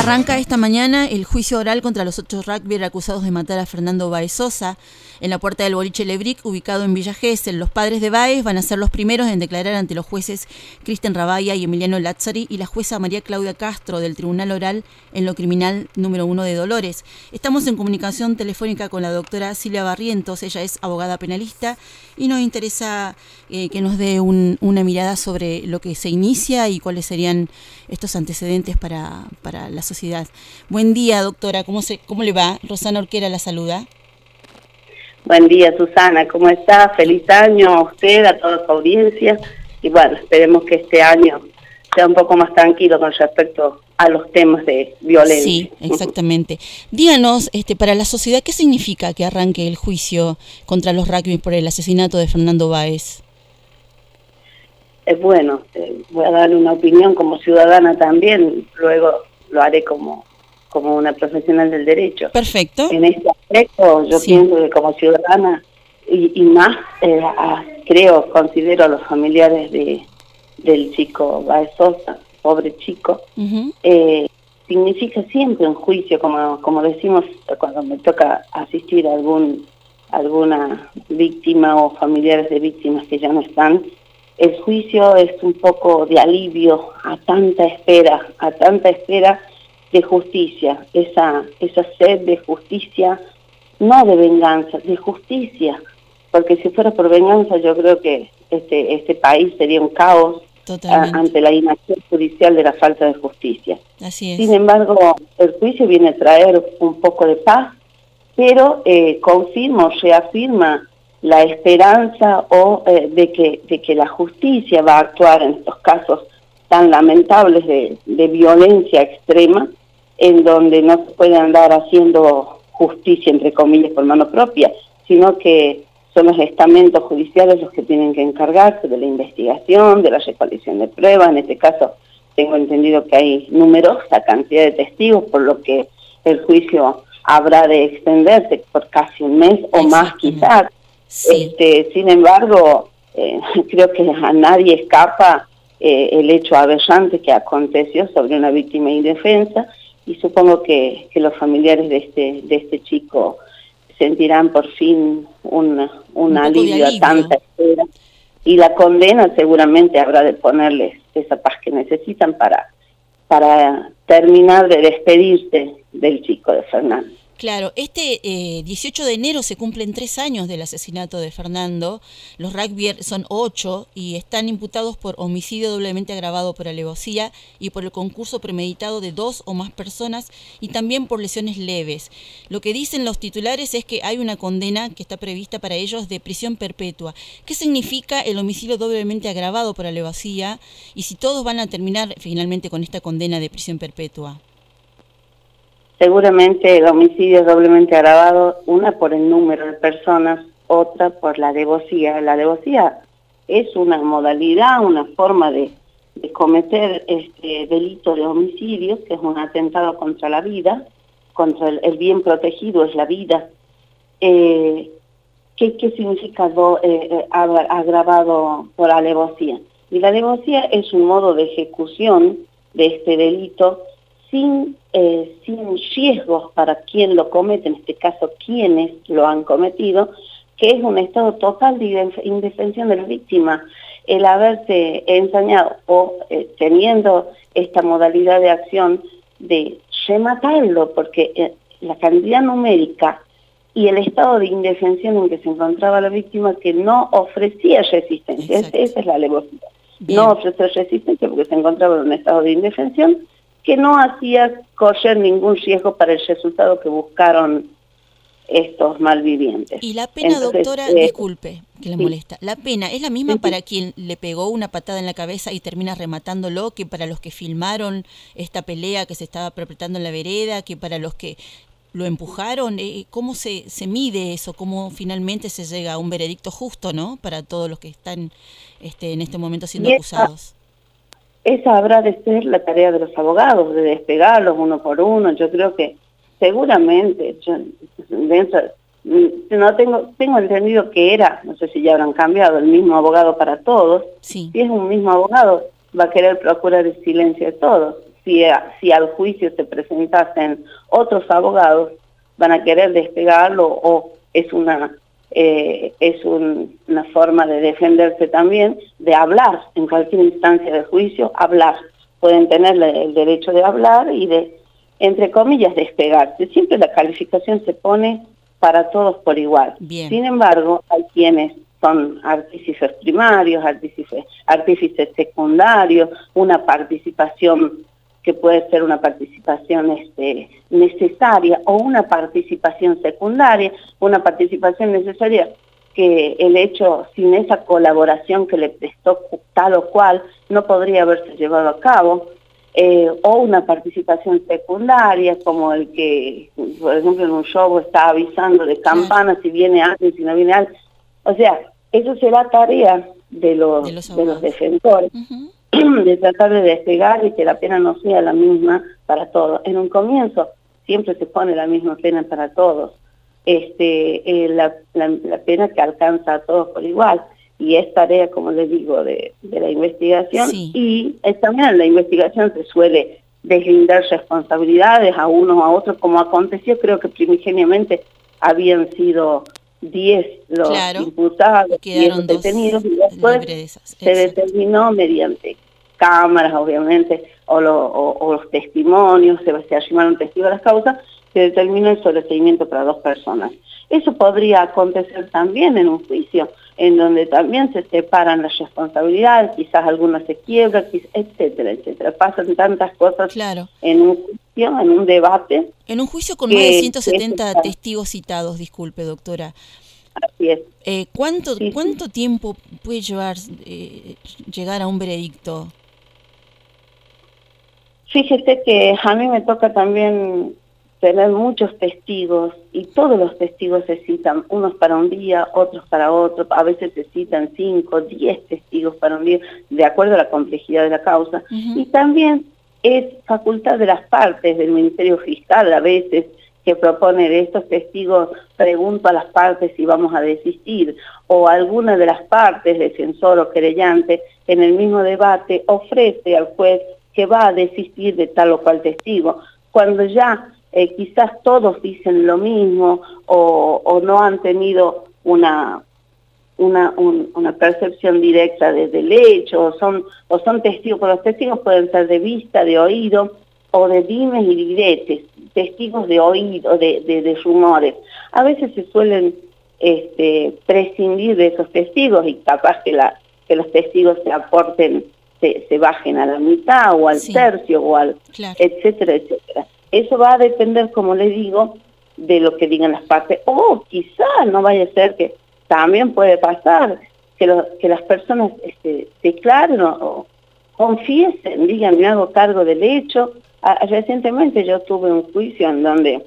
Arranca esta mañana el juicio oral contra los 8 rugbyers acusados de matar a Fernando Báez Sosa en la puerta del boliche Lebric, ubicado en Villa Gesell. Los padres de Báez van a ser los primeros en declarar ante los jueces Cristian Rabaya y Emiliano Lazzari y la jueza María Claudia Castro del Tribunal Oral en lo Criminal número 1 de Dolores. Estamos en comunicación telefónica con la doctora Silvia Barrientos. Ella es abogada penalista y nos interesa que nos dé una mirada sobre lo que se inicia y cuáles serían estos antecedentes para la sociedad. Buen día, doctora. ¿Cómo le va? Rosana Orquera la saluda. Buen día, Susana. ¿Cómo está? Feliz año a usted, a toda su audiencia. Y bueno, esperemos que este año sea un poco más tranquilo con respecto a los temas de violencia. Sí, exactamente. Díganos, para la sociedad, ¿qué significa que arranque el juicio contra los rugby por el asesinato de Fernando Báez? Bueno, voy a darle una opinión como ciudadana también, luego lo haré como una profesional del derecho. Perfecto. En este aspecto yo pienso que como ciudadana y más considero a los familiares del chico Báez Sosa, pobre chico, significa siempre un juicio, como decimos cuando me toca asistir a alguna víctima o familiares de víctimas que ya no están. El juicio es un poco de alivio a tanta espera de justicia, esa sed de justicia, no de venganza, de justicia, porque si fuera por venganza yo creo que este país sería un caos ante la inacción judicial de la falta de justicia. Así es. Sin embargo, el juicio viene a traer un poco de paz, pero reafirma la esperanza de que la justicia va a actuar en estos casos tan lamentables de violencia extrema, en donde no se puede andar haciendo justicia, entre comillas, por mano propia, sino que son los estamentos judiciales los que tienen que encargarse de la investigación, de la recolección de pruebas. En este caso, tengo entendido que hay numerosa cantidad de testigos, por lo que el juicio habrá de extenderse por casi un mes o más quizás. Sí. Sin embargo, creo que a nadie escapa el hecho aberrante que aconteció sobre una víctima indefensa, y supongo que los familiares de este chico sentirán por fin un alivio a tanta espera, y la condena seguramente habrá de ponerles esa paz que necesitan para terminar de despedirse del chico, de Fernando. Claro, 18 de enero se cumplen 3 años del asesinato de Fernando. Los rugbyers son 8 y están imputados por homicidio doblemente agravado por alevosía y por el concurso premeditado de 2 o más personas, y también por lesiones leves. Lo que dicen los titulares es que hay una condena que está prevista para ellos de prisión perpetua. ¿Qué significa el homicidio doblemente agravado por alevosía y si todos van a terminar finalmente con esta condena de prisión perpetua? Seguramente el homicidio es doblemente agravado, una por el número de personas, otra por la alevosía. La alevosía es una modalidad, una forma de cometer este delito de homicidio, que es un atentado contra la vida, contra el bien protegido es la vida. ¿Qué significa agravado por alevosía? Y la alevosía es un modo de ejecución de este delito sin riesgos para quien lo comete, en este caso quienes lo han cometido, que es un estado total de indefensión de la víctima. El haberse ensañado o teniendo esta modalidad de acción de rematarlo, porque la cantidad numérica y el estado de indefensión en que se encontraba la víctima, que no ofrecía resistencia. Esa es la alevosía. No ofrecer resistencia porque se encontraba en un estado de indefensión que no hacía correr ningún riesgo para el resultado que buscaron estos malvivientes. Y la pena, entonces, doctora, disculpe que le molesta, ¿la pena es la misma para quien le pegó una patada en la cabeza y termina rematándolo, que para los que filmaron esta pelea que se estaba perpetrando en la vereda, que para los que lo empujaron? ¿Cómo se mide eso? ¿Cómo finalmente se llega a un veredicto justo, no, para todos los que están en este momento siendo acusados? Esa habrá de ser la tarea de los abogados, de despegarlos uno por uno. Yo creo que seguramente, tengo entendido que era, no sé si ya habrán cambiado, el mismo abogado para todos. Sí. Si es un mismo abogado, va a querer procurar el silencio de todos. si al juicio se presentasen otros abogados, van a querer despegarlo o es una forma de defenderse también, de hablar en cualquier instancia del juicio, hablar. Pueden tener el derecho de hablar y de, entre comillas, despegarse. Siempre la calificación se pone para todos por igual. Bien. Sin embargo, hay quienes son artífices primarios, artífices secundarios, una participación que puede ser una participación necesaria o una participación secundaria, una participación necesaria que el hecho, sin esa colaboración que le prestó tal o cual, no podría haberse llevado a cabo, o una participación secundaria, como el que, por ejemplo, en un show está avisando de campanas si viene alguien, si no viene alguien. O sea, eso será tarea de los defensores, de tratar de despegar y que la pena no sea la misma para todos. En un comienzo siempre se pone la misma pena para todos, la pena que alcanza a todos por igual, y es tarea, como les digo, de la investigación, sí. Y también en la investigación se suele deslindar responsabilidades a unos o a otros, como aconteció, creo que primigeniamente habían sido 10 los imputados, 10 los detenidos, y después se determinó mediante cámaras, obviamente, o los testimonios, se arrimaron testigos a las causas, se determinó el sobreseimiento para 2 personas. Eso podría acontecer también en un juicio, en donde también se separan las responsabilidades, quizás algunas se quiebran, etcétera, etcétera. Pasan tantas cosas en un juicio, en un debate. En un juicio con más de 170 testigos citados, disculpe, doctora. Así es. ¿Cuánto tiempo puede llegar a un veredicto? Fíjese que a mí me toca también tener muchos testigos, y todos los testigos se citan, unos para un día, otros para otro, a veces se citan 5, 10 testigos para un día, de acuerdo a la complejidad de la causa, y también es facultad de las partes, del Ministerio Fiscal a veces, que propone de estos testigos, pregunto a las partes si vamos a desistir, o alguna de las partes, defensor o querellante, en el mismo debate ofrece al juez que va a desistir de tal o cual testigo, cuando ya quizás todos dicen lo mismo o no han tenido una percepción directa del hecho, o son testigos, pero los testigos pueden ser de vista, de oído, o de dimes y diretes, testigos de oído, de rumores. A veces se suelen prescindir de esos testigos y capaz que los testigos se aporten, se bajen a la mitad o al tercio o al etcétera, etcétera. Eso va a depender, como les digo, de lo que digan las partes. O quizás no vaya a ser que también puede pasar que las personas declaren o confiesen, digan, me hago cargo del hecho. Recientemente yo tuve un juicio en donde,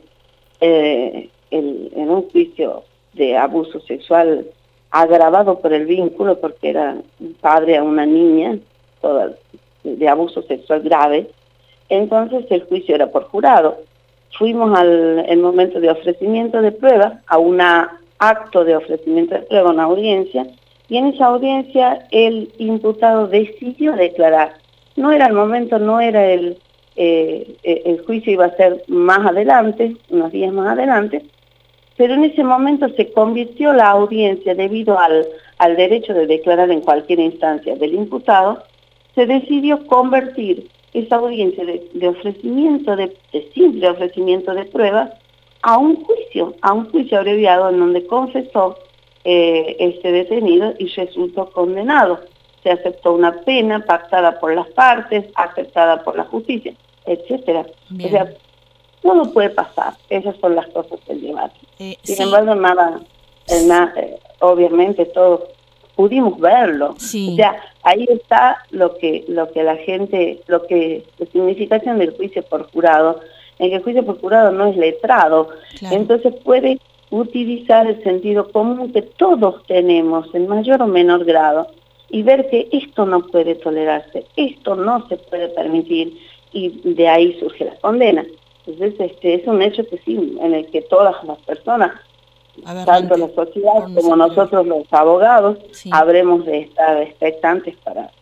en un juicio de abuso sexual agravado por el vínculo, porque era padre a una niña, de abuso sexual grave. Entonces el juicio era por jurado. Fuimos al momento de ofrecimiento de pruebas, a un acto de ofrecimiento de prueba, una audiencia, y en esa audiencia el imputado decidió declarar. No era el momento, no era el juicio, iba a ser más adelante, unos días más adelante, pero en ese momento se convirtió la audiencia, debido al derecho de declarar en cualquier instancia del imputado, se decidió convertir esa audiencia de ofrecimiento, de simple ofrecimiento de pruebas, a un juicio abreviado en donde confesó este detenido y resultó condenado. Se aceptó una pena pactada por las partes, aceptada por la justicia, etcétera. O sea, todo puede pasar. Esas son las cosas del debate. Sin embargo, obviamente todos pudimos verlo. O sea, ahí está lo que la gente, la significación del juicio por jurado, en que el juicio por jurado no es letrado, entonces puede utilizar el sentido común que todos tenemos en mayor o menor grado y ver que esto no puede tolerarse, esto no se puede permitir, y de ahí surge la condena. Entonces es un hecho que sí, en el que todas las personas, tanto la sociedad como nosotros los abogados, habremos de estar expectantes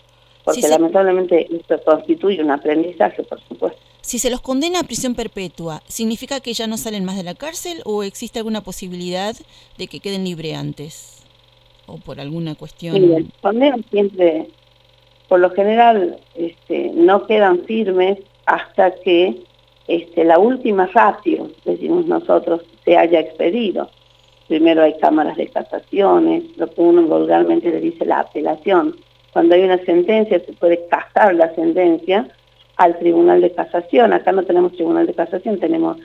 porque sí, lamentablemente esto constituye un aprendizaje, por supuesto. Si se los condena a prisión perpetua, ¿significa que ya no salen más de la cárcel o existe alguna posibilidad de que queden libre antes? ¿O por alguna cuestión? Mire, condenas siempre, por lo general, no quedan firmes hasta que la última ratio, decimos nosotros, se haya expedido. Primero hay cámaras de casaciones, lo que uno vulgarmente le dice la apelación. Cuando hay una sentencia se puede casar la sentencia al tribunal de casación. Acá no tenemos tribunal de casación, tenemos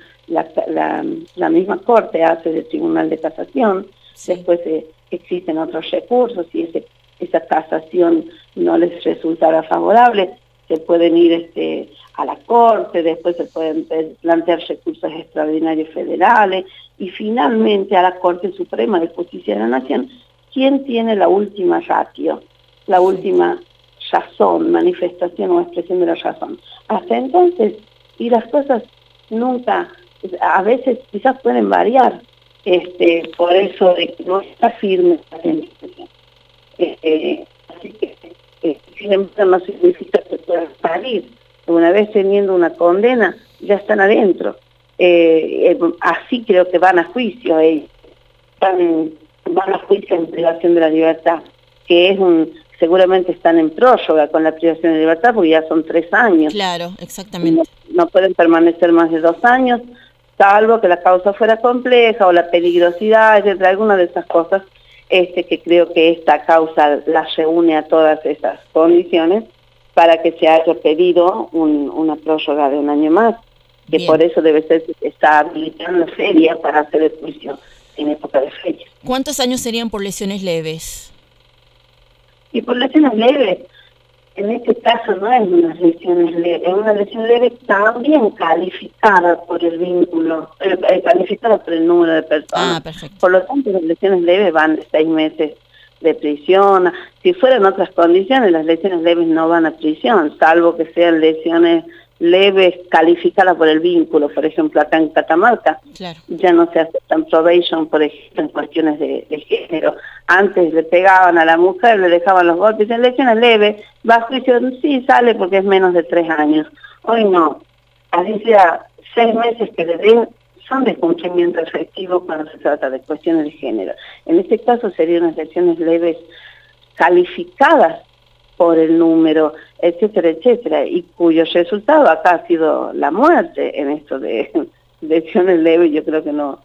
la misma corte hace de tribunal de casación. Sí. Después existen otros recursos, si esa casación no les resultara favorable, se pueden ir a la corte, después se pueden plantear recursos extraordinarios federales y finalmente a la Corte Suprema de Justicia de la Nación, quien tiene la última ratio, la última razón, manifestación o expresión de la razón. Hasta entonces, y las cosas nunca, a veces quizás pueden variar, por eso de que no está firme la sentencia. Así que, sin embargo, no significa que puedan salir. Una vez teniendo una condena, ya están adentro. Así creo que van a juicio, van a juicio en privación de la libertad, que es seguramente están en próroga con la privación de libertad porque ya son 3 años. Claro, exactamente. No pueden permanecer más de 2 años, salvo que la causa fuera compleja o la peligrosidad, entre algunas de esas cosas, que creo que esta causa las reúne a todas esas condiciones para que se haya pedido una prórroga de 1 año más, que bien. Por eso debe ser que está habilitando feria para hacer el juicio en época de fecha. ¿Cuántos años serían por lesiones leves? Y por lesiones leves, en este caso no es una lesión leve, es una lesión leve también calificada por el vínculo, calificada por el número de personas. Ah, perfecto. Por lo tanto, las lesiones leves van de 6 meses de prisión. Si fueran otras condiciones, las lesiones leves no van a prisión, salvo que sean lesiones leves calificadas por el vínculo. Por ejemplo, acá en Catamarca, claro, ya no se aceptan probation, por ejemplo, en cuestiones de género. Antes le pegaban a la mujer, le dejaban los golpes, en lesiones leves, va a juicio, sí sale porque es menos de 3 años. Hoy no, así sea 6 meses que le den, son de cumplimiento efectivo cuando se trata de cuestiones de género. En este caso serían unas lesiones leves calificadas por el número, etcétera, etcétera, y cuyo resultado acá ha sido la muerte en esto de lesiones leves. Yo creo que no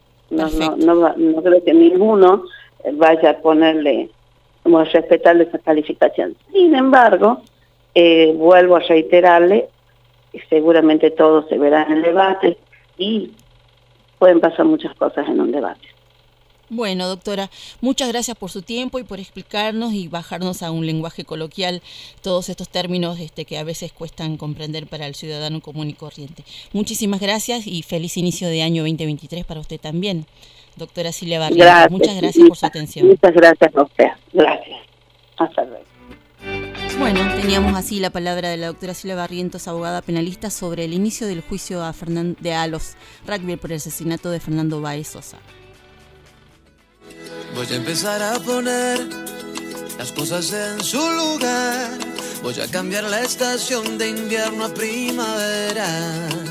creo que ninguno vaya a ponerle, como a respetarle esa calificación. Sin embargo, vuelvo a reiterarle, seguramente todo se verá en el debate y pueden pasar muchas cosas en un debate. Bueno, doctora, muchas gracias por su tiempo y por explicarnos y bajarnos a un lenguaje coloquial todos estos términos que a veces cuestan comprender para el ciudadano común y corriente. Muchísimas gracias y feliz inicio de año 2023 para usted también, doctora Silvia Barrientos. Gracias. Muchas gracias por su atención. Muchas gracias a usted. Gracias. Hasta luego. Bueno, teníamos así la palabra de la doctora Silvia Barrientos, abogada penalista, sobre el inicio del juicio a los Rackwill por el asesinato de Fernando Báez Sosa. Voy a empezar a poner las cosas en su lugar. Voy a cambiar la estación de invierno a primavera.